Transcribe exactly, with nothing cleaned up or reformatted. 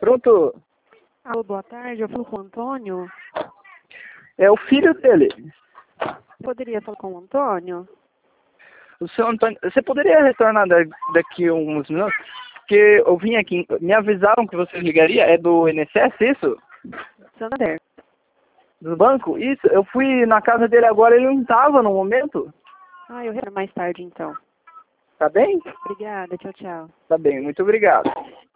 Pronto. Alô, boa tarde. Eu falo com o Antônio. É o filho dele. Poderia falar com o Antônio? O seu Antônio, você poderia retornar da- daqui a uns minutos? Porque eu vim aqui, me avisaram que você ligaria, é do I N S S, isso? Santander. Do banco? Isso, eu fui na casa dele agora, ele não estava no momento. Ah, eu retorno mais tarde então. Tá bem? Obrigada, tchau, tchau. Tá bem, muito obrigado.